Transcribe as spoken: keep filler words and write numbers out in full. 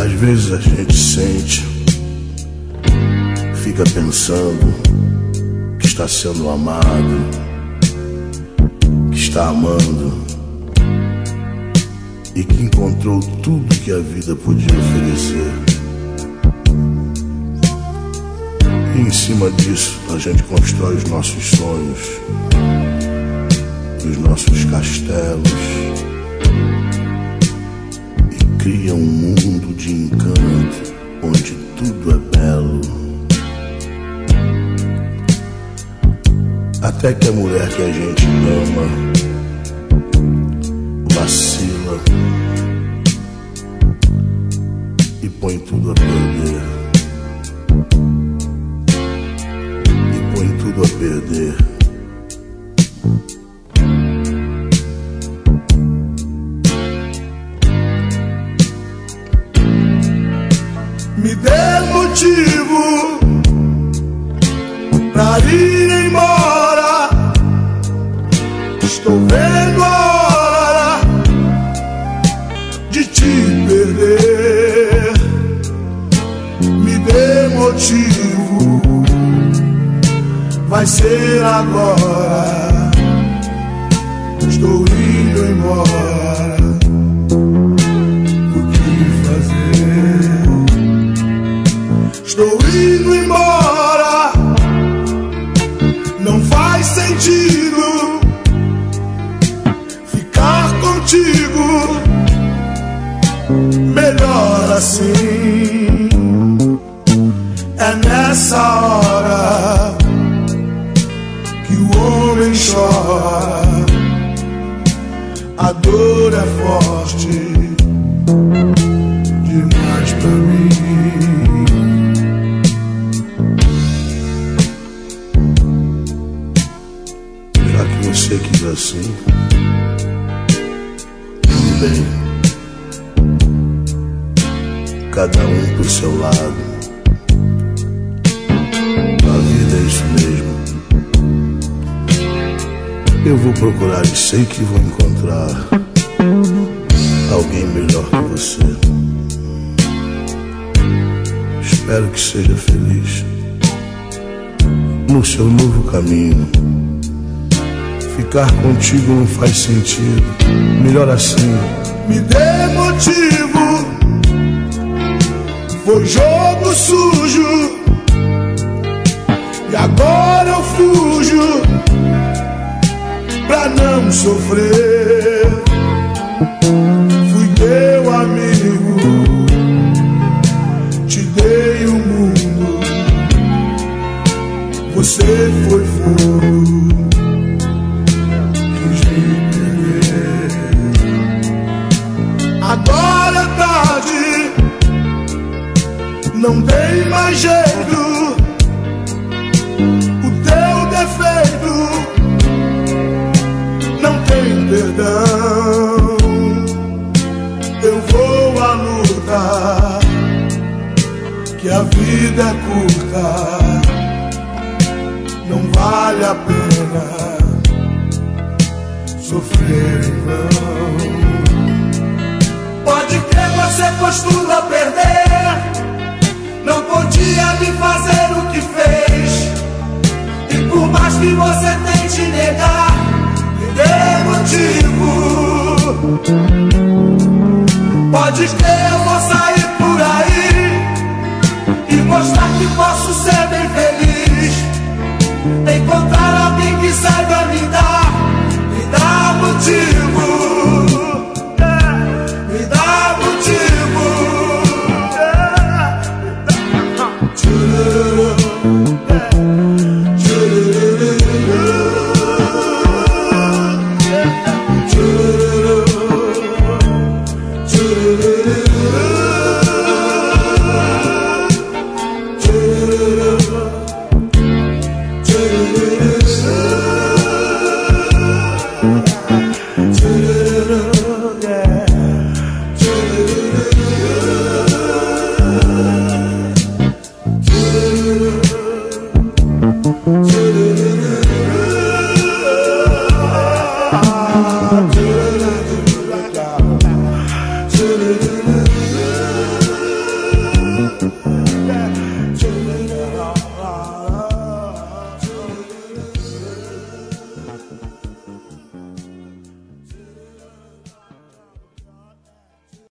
Às vezes a gente sente, fica pensando que está sendo amado, que está amando e que encontrou tudo que a vida podia oferecer. E em cima disso a gente constrói os nossos sonhos, os nossos castelos, e cria um mundo de encanto onde tudo é belo. Até que a mulher que a gente ama vacila e põe tudo a perder. E põe tudo a perder. Me dê motivo pra ir embora. Estou vendo a hora de te perder. Me dê motivo, vai ser agora. Estou indo embora. O que fazer? Estou indo embora. Não faz sentido ficar contigo. Melhor assim. É nessa hora que o homem chora. A dor é forte demais pra mim. Já que você quis assim, tudo bem. Cada um pro seu lado. A vida é isso mesmo. Eu vou procurar e sei que vou encontrar alguém melhor que você. Espero que seja feliz no seu novo caminho. Ficar contigo não faz sentido. Melhor assim. Me dê motivo. Foi jogo sujo e agora eu fujo pra não sofrer. Fui teu amigo, te dei o mundo. Você foi fogo, quis me perder. Agora é tarde, não tem mais jeito. O teu defeito não tem perdão. Eu vou à luta, que a vida é curta. Não vale a pena sofrer em vão. Pode crer, você pôs tudo a perder. Não podia me fazer o que fez. E por mais que você tente negar, me dê motivo. Pode crer, eu vou sair por aí e mostrar que posso ser bem feliz. Encontrar alguém que saiba me dar, me dá motivo. Me dá motivo. Yeah.